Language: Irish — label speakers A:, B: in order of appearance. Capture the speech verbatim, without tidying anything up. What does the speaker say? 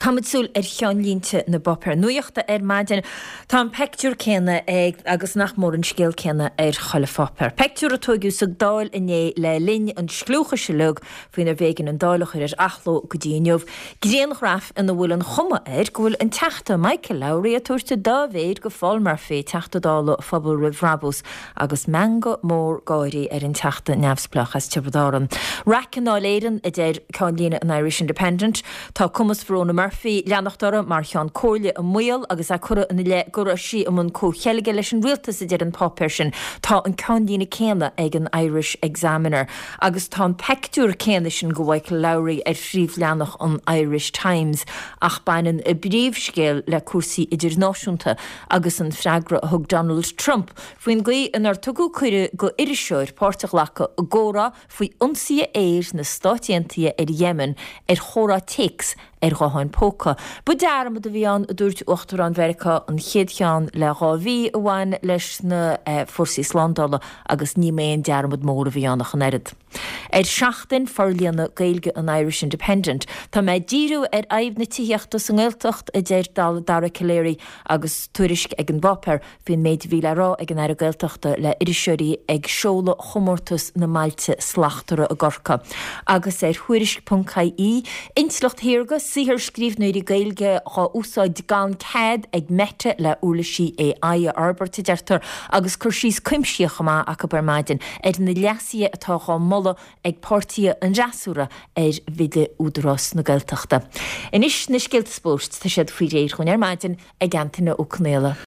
A: Táidsúil ar cheanlínte na bopper nuochta ar maidin tá pictiúr céine ag agus nach mór an scéal céine ar chola fopper. Pictiúr atógiú sa dáil iné le linn an sclúcha se lug faoin ar bhégan an dáilech ar achló go díineh. Gréanach raf in bhfuil an chuma ar go bhfuil an teachta Michael Lowry a tuairte dá bhéad go fáil mar fé teachta dála phobal rih rabos agus manga mór gáirí ar an teachta neamhsplachas tibredáran. Racan á léiran a déir cáinlína an Irish Independent tá cumas Verona Murphy leannachtara mar chean cóirle a muil agus a cura in le gura sí am an cócheige leis an rialtas a déir an poppersin tá an cáinlína céine ag an Irish Examiner agus tá an pictiúr céine sin go Michael Lowry ar phríomh leannach an Irish Times ach bainan a bríomhscéal le cuasaí idirnáisiúnta agus an freagra thug Donald Trump faoin glaí in ar tugu cuire go iriseoir pártach lecha a góra faoi ionsaí éir na stáitiantaí ar Yemen ar chóra takes ar gáin póca. Bu dearm a bhí an a dúirt uachtar an Mherica an chéadcheán le gáhí amháin leis na eh, forsaí Slandála agus ní méon dearmad mór a bhí annach an erid. Ar seachtain forlíanna gailge an Irish Independent tá méid díú ar aibh na tíochtta san ghilteacht a déir dal Dara Caléirí agus tuairisc ag an bopper bhíon méid bhí le rá ag an air gailteachta le iriseoirí ag seola chomórtas na mailte slachtara a gorca. Agus ar thuairisc punt í inslocht hirga sihir scríb nuir i gailge á úsáid gan cad ag mete le úlaisí é aia arberta deirtar agus chur síos cuimsíocha má a bar maidin ar na leasí atá chá molla ag pártia an rasúra ar vide údrás na gailteachta. Inis na scéalta spórt tá siad faoi réir chun ar maidin ag antainna ó Cnéile.